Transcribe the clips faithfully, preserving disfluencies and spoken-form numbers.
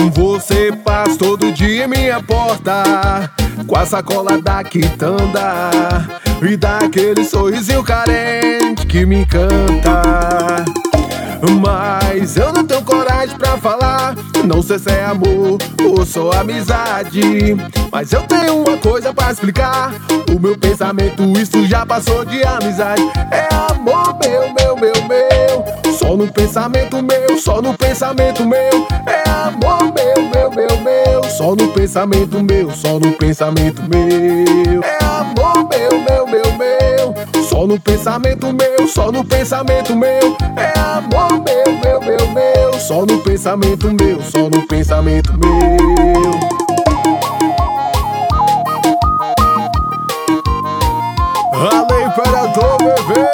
Você passa todo dia em minha porta, com a sacola da quitanda, e dá aquele sorrisinho carente que me encanta. Mas eu não tenho coragem pra falar, não sei se é amor ou só amizade, mas eu tenho uma coisa pra explicar. O meu pensamento, isso já passou de amizade. É amor meu, meu, meu, meu, só no pensamento meu, só no pensamento meu. É amor meu, meu, meu, meu, só no pensamento meu, só no pensamento meu. É amor meu, meu, meu, meu, só no pensamento meu, só no pensamento meu. É amor meu, meu, meu, meu, só no pensamento meu, só no pensamento meu. Alô, imperador, bebê.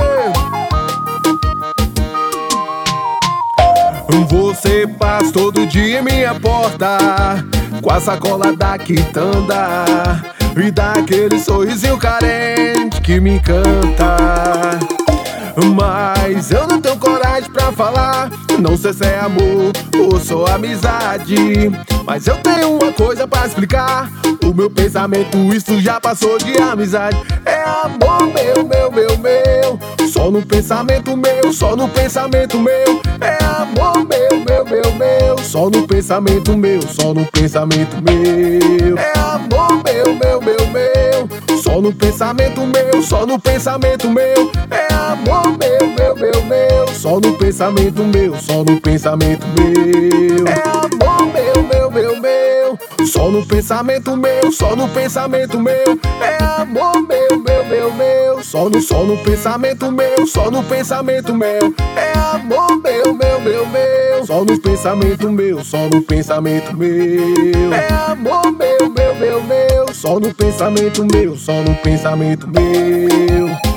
Você passa todo dia em minha porta, com a sacola da quitanda, e dá aquele sorrisinho carente que me encanta. Mas eu não tenho coragem pra falar, não sei se é amor ou só amizade, mas eu tenho uma coisa pra explicar. O meu pensamento, isso já passou de amizade. É amor meu, meu, meu, meu, só no pensamento meu, só no pensamento meu. É amor meu, meu, meu, meu, só no pensamento meu, só no pensamento meu. É amor meu, meu, meu, meu, só no pensamento meu, só no pensamento meu. É amor meu, meu, meu, meu, só no pensamento meu, só no pensamento meu. É amor meu, meu, meu, meu, só no pensamento meu, só no pensamento meu. É amor meu, meu, meu, meu, só no, só no pensamento meu, só no pensamento meu. É amor meu, meu, meu, meu, só no pensamento meu, só no pensamento meu. É amor meu, meu, meu, meu, só no pensamento meu, só no pensamento meu.